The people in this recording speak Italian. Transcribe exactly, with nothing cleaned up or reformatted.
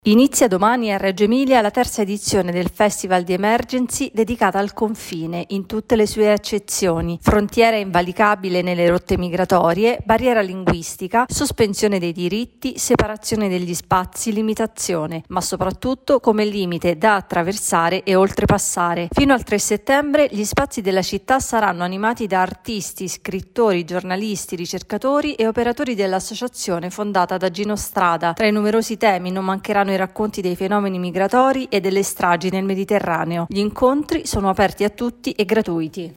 Inizia domani a Reggio Emilia la terza edizione del Festival di Emergency dedicata al confine in tutte le sue accezioni: frontiera invalicabile nelle rotte migratorie, barriera linguistica, sospensione dei diritti, separazione degli spazi, limitazione, ma soprattutto come limite da attraversare e oltrepassare. Fino al tre settembre gli spazi della città saranno animati da artisti, scrittori, giornalisti, ricercatori e operatori dell'associazione fondata da Gino Strada. Tra i numerosi temi non mancheranno i racconti dei fenomeni migratori e delle stragi nel Mediterraneo. Gli incontri sono aperti a tutti e gratuiti.